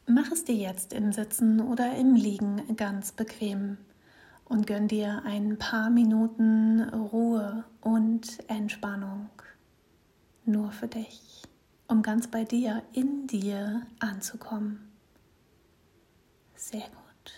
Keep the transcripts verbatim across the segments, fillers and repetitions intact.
Mach es dir jetzt im Sitzen oder im Liegen ganz bequem und gönn dir ein paar Minuten Ruhe und Entspannung. Nur für dich, um ganz bei dir, in dir anzukommen. Sehr gut.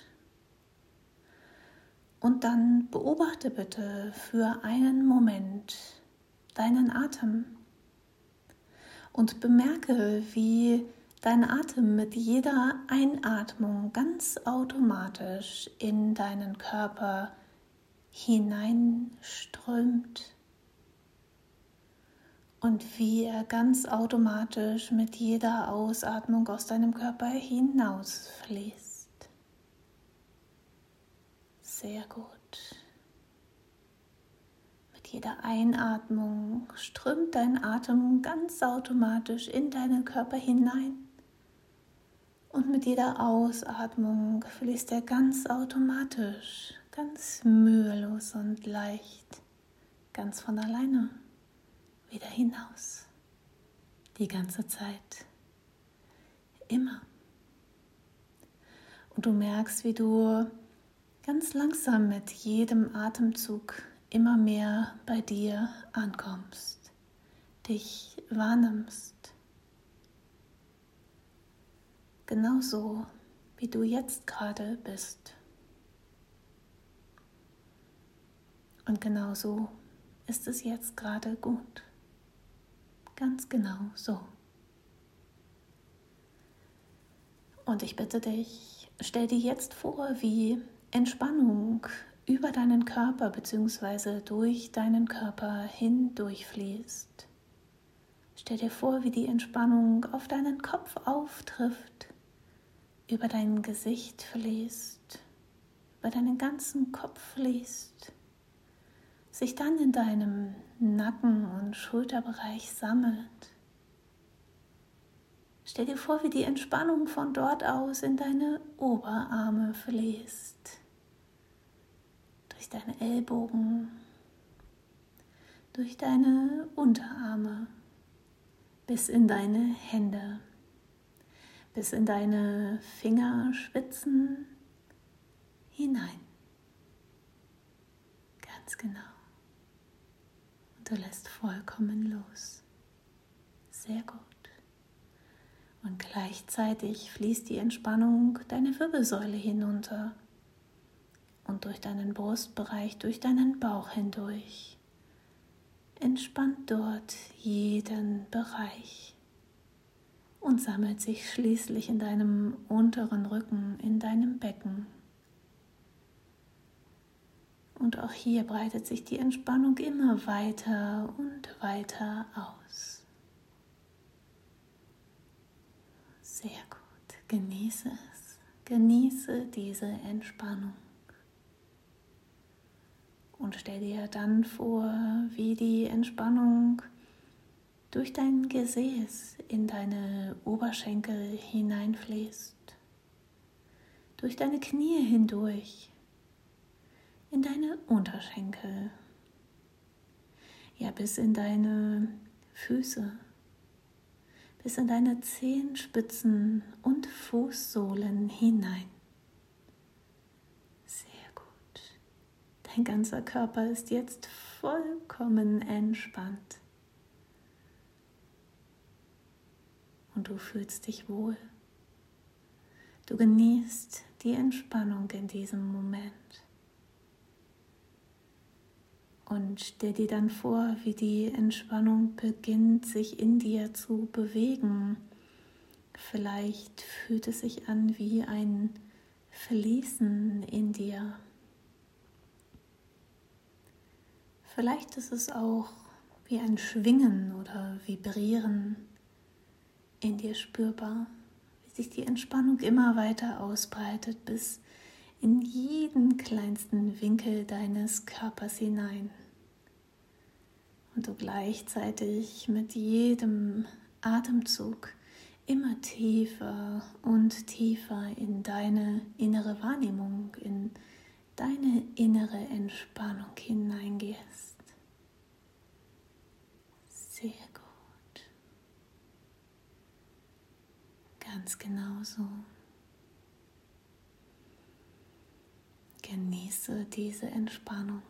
Und dann beobachte bitte für einen Moment deinen Atem und bemerke, wie dein Atem mit jeder Einatmung ganz automatisch in deinen Körper hineinströmt und wie er ganz automatisch mit jeder Ausatmung aus deinem Körper hinausfließt. Sehr gut. Mit jeder Einatmung strömt dein Atem ganz automatisch in deinen Körper hinein. Und mit jeder Ausatmung fließt er ganz automatisch, ganz mühelos und leicht, ganz von alleine wieder hinaus. Die ganze Zeit. Immer. Und du merkst, wie du ganz langsam mit jedem Atemzug immer mehr bei dir ankommst, dich wahrnimmst. Genauso, wie du jetzt gerade bist. Und genauso ist es jetzt gerade gut. Ganz genau so. Und ich bitte dich, stell dir jetzt vor, wie Entspannung über deinen Körper bzw. durch deinen Körper hindurchfließt. Stell dir vor, wie die Entspannung auf deinen Kopf auftrifft, über dein Gesicht fließt, über deinen ganzen Kopf fließt, sich dann in deinem Nacken- und Schulterbereich sammelt. Stell dir vor, wie die Entspannung von dort aus in deine Oberarme fließt, durch deine Ellbogen, durch deine Unterarme, bis in deine Hände, bis in deine Fingerspitzen hinein. Ganz genau. Und du lässt vollkommen los. Sehr gut. Und gleichzeitig fließt die Entspannung deine Wirbelsäule hinunter und durch deinen Brustbereich, durch deinen Bauch hindurch. Entspannt dort jeden Bereich. Und sammelt sich schließlich in deinem unteren Rücken, in deinem Becken. Und auch hier breitet sich die Entspannung immer weiter und weiter aus. Sehr gut, genieße es, genieße diese Entspannung. Und stell dir dann vor, wie die Entspannung durch dein Gesäß in deine Oberschenkel hineinfließt, durch deine Knie hindurch, in deine Unterschenkel, ja bis in deine Füße, bis in deine Zehenspitzen und Fußsohlen hinein. Sehr gut. Dein ganzer Körper ist jetzt vollkommen entspannt. Und du fühlst dich wohl. Du genießt die Entspannung in diesem Moment. Und stell dir dann vor, wie die Entspannung beginnt, sich in dir zu bewegen. Vielleicht fühlt es sich an wie ein Fließen in dir. Vielleicht ist es auch wie ein Schwingen oder Vibrieren in dir spürbar, wie sich die Entspannung immer weiter ausbreitet bis in jeden kleinsten Winkel deines Körpers hinein. Und du gleichzeitig mit jedem Atemzug immer tiefer und tiefer in deine innere Wahrnehmung, in deine innere Entspannung hineingehst. Sehr gut. Ganz genau so. Genieße diese Entspannung.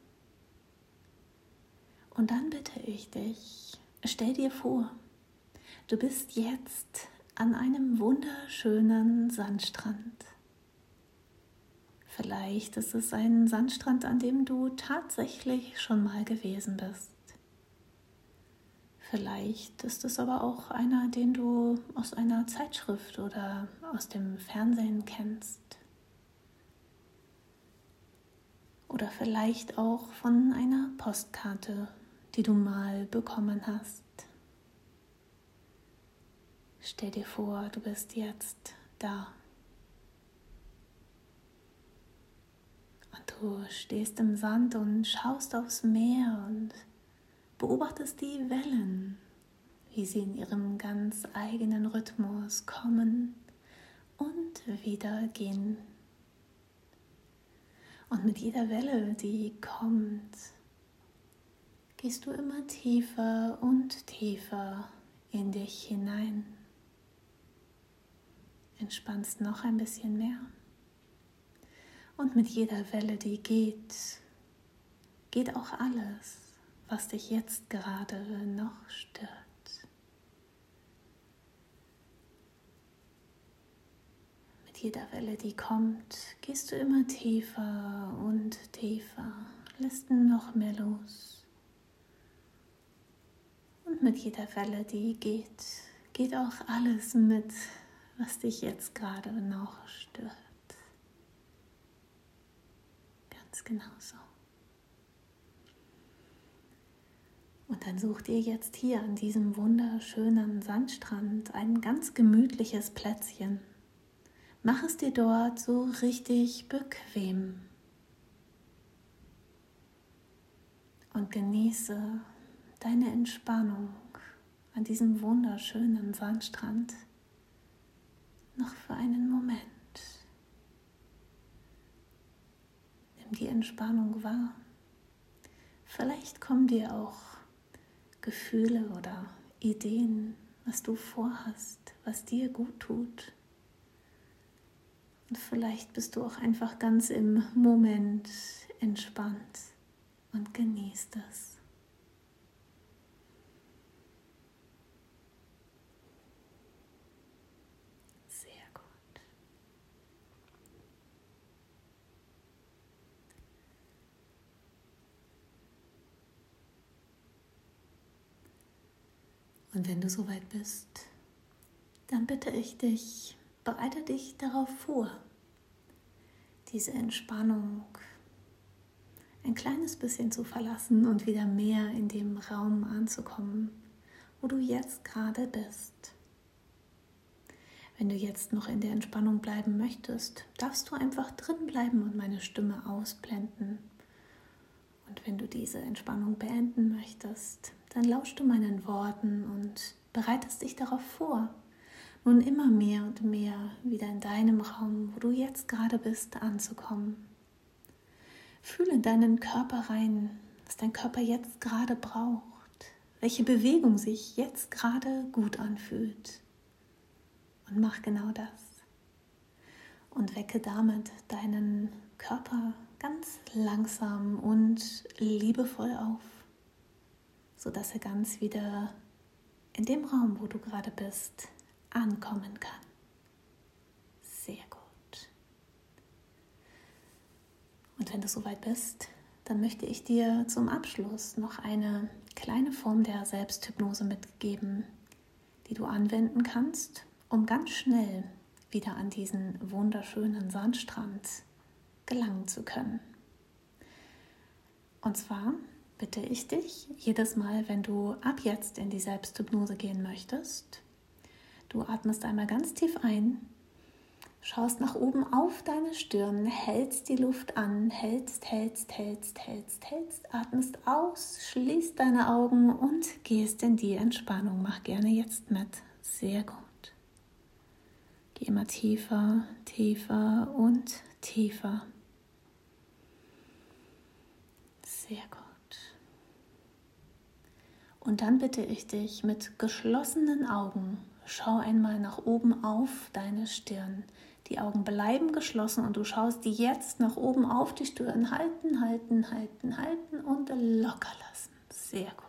Und dann bitte ich dich, stell dir vor, du bist jetzt an einem wunderschönen Sandstrand. Vielleicht ist es ein Sandstrand, an dem du tatsächlich schon mal gewesen bist. Vielleicht ist es aber auch einer, den du aus einer Zeitschrift oder aus dem Fernsehen kennst. Oder vielleicht auch von einer Postkarte, die du mal bekommen hast. Stell dir vor, du bist jetzt da. Und du stehst im Sand und schaust aufs Meer und beobachtest die Wellen, wie sie in ihrem ganz eigenen Rhythmus kommen und wieder gehen. Und mit jeder Welle, die kommt, gehst du immer tiefer und tiefer in dich hinein. Entspannst noch ein bisschen mehr. Und mit jeder Welle, die geht, geht auch alles, was dich jetzt gerade noch stört. Mit jeder Welle, die kommt, gehst du immer tiefer und tiefer, lässt noch mehr los. Und mit jeder Welle, die geht, geht auch alles mit, was dich jetzt gerade noch stört. Ganz genau so. Und dann such dir jetzt hier an diesem wunderschönen Sandstrand ein ganz gemütliches Plätzchen. Mach es dir dort so richtig bequem. Und genieße deine Entspannung an diesem wunderschönen Sandstrand noch für einen Moment. Nimm die Entspannung wahr. Vielleicht kommen dir auch Gefühle oder Ideen, was du vorhast, was dir gut tut. Und vielleicht bist du auch einfach ganz im Moment entspannt und genießt es. Sehr gut. Und wenn du soweit bist, dann bitte ich dich, bereite dich darauf vor, diese Entspannung ein kleines bisschen zu verlassen und wieder mehr in dem Raum anzukommen, wo du jetzt gerade bist. Wenn du jetzt noch in der Entspannung bleiben möchtest, darfst du einfach drin bleiben und meine Stimme ausblenden. Und wenn du diese Entspannung beenden möchtest, dann lauschst du meinen Worten und bereitest dich darauf vor, nun immer mehr und mehr wieder in deinem Raum, wo du jetzt gerade bist, anzukommen. Fühle in deinen Körper rein, was dein Körper jetzt gerade braucht, welche Bewegung sich jetzt gerade gut anfühlt. Und mach genau das. Und wecke damit deinen Körper ganz langsam und liebevoll auf, sodass er ganz wieder in dem Raum, wo du gerade bist, ankommen kann. Sehr gut. Und wenn du soweit bist, dann möchte ich dir zum Abschluss noch eine kleine Form der Selbsthypnose mitgeben, die du anwenden kannst, um ganz schnell wieder an diesen wunderschönen Sandstrand gelangen zu können. Und zwar bitte ich dich, jedes Mal, wenn du ab jetzt in die Selbsthypnose gehen möchtest, du atmest einmal ganz tief ein, schaust nach oben auf deine Stirn, hältst die Luft an, hältst, hältst, hältst, hältst, hältst, atmest aus, schließt deine Augen und gehst in die Entspannung. Mach gerne jetzt mit. Sehr gut. Geh immer tiefer, tiefer und tiefer. Sehr gut. Und dann bitte ich dich mit geschlossenen Augen, schau einmal nach oben auf deine Stirn. Die Augen bleiben geschlossen und du schaust jetzt nach oben auf die Stirn. Halten, halten, halten, halten und locker lassen. Sehr gut.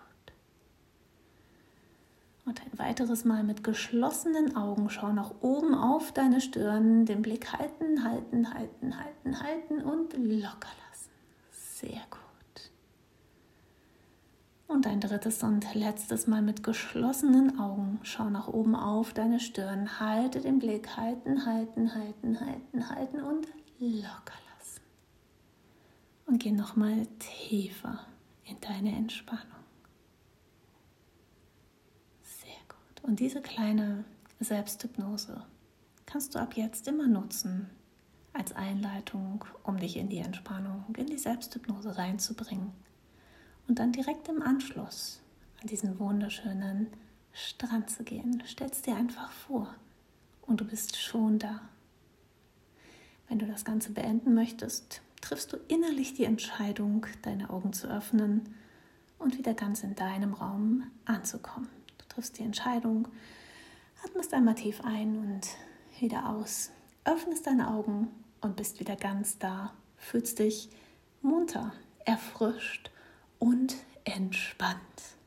Und ein weiteres Mal mit geschlossenen Augen schau nach oben auf deine Stirn. Den Blick halten, halten, halten, halten, halten und locker lassen. Sehr gut. Und ein drittes und letztes Mal mit geschlossenen Augen. Schau nach oben auf deine Stirn. Halte den Blick. Halten, halten, halten, halten, halten und locker lassen. Und geh nochmal tiefer in deine Entspannung. Sehr gut. Und diese kleine Selbsthypnose kannst du ab jetzt immer nutzen als Einleitung, um dich in die Entspannung, in die Selbsthypnose reinzubringen. Und dann direkt im Anschluss an diesen wunderschönen Strand zu gehen. Stell es dir einfach vor und du bist schon da. Wenn du das Ganze beenden möchtest, triffst du innerlich die Entscheidung, deine Augen zu öffnen und wieder ganz in deinem Raum anzukommen. Du triffst die Entscheidung, atmest einmal tief ein und wieder aus, öffnest deine Augen und bist wieder ganz da, fühlst dich munter, erfrischt und entspannt.